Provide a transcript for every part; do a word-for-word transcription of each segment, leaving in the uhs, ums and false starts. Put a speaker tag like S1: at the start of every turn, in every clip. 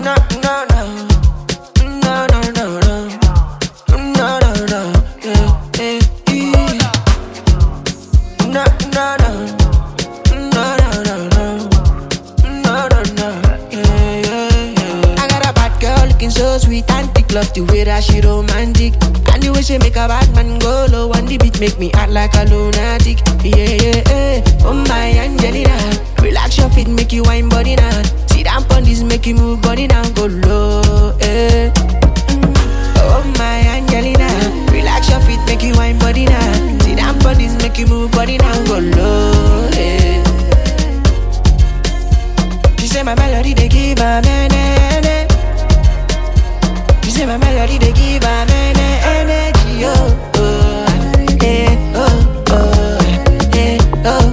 S1: No, no, no. No, no, no, no. No, no, no. Yeah, yeah, yeah. No, no, no. No, no, no, no. No, no, no. Yeah, yeah, yeah. I got a bad girl looking so sweet and thick. Love the way that she romantic. And the way she make a bad man go low. And the beat make me act like a lunatic. Yeah, yeah, yeah. Oh my Angelina, relax your feet, make you wine body now. Sit down on this, make you move body down, go low, eh. Oh my Angelina, relax your feet, make you wine body now. Sit down on this, make you move body down, go low, eh. She say my melody they give her mene. She say my melody they give her mene energy, oh, oh, eh, oh, oh, eh, oh.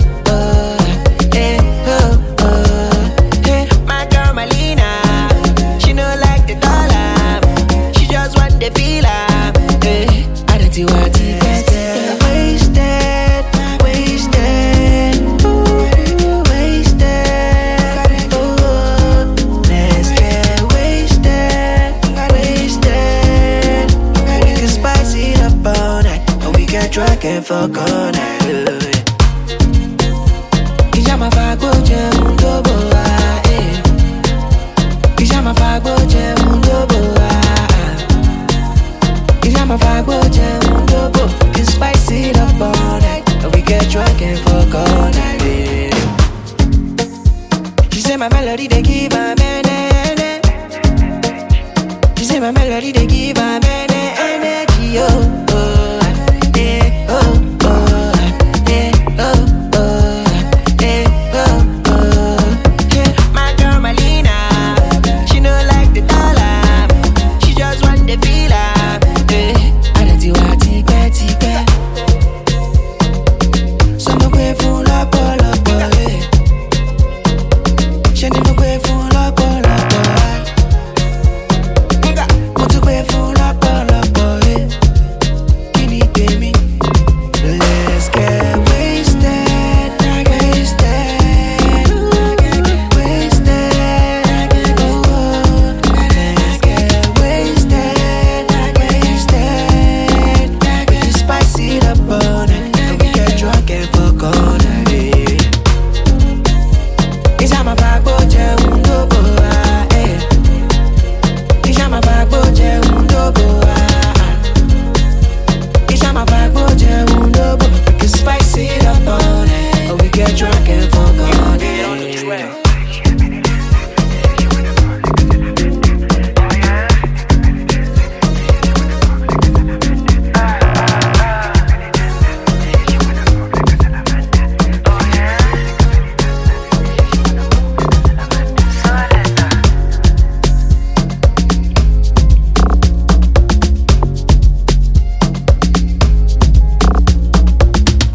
S1: And fuck all night. Ijama fago je undobo ah eh. Ijama fago je undobo ah. Ijama fago je undobo. We can spice it up all night, and we get drunk and fuck all night. Yeah. She say my melody they give her mene. She say my melody they give her mene energy, oh.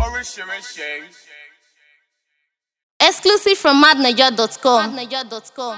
S2: Exclusive from madnaja dot com.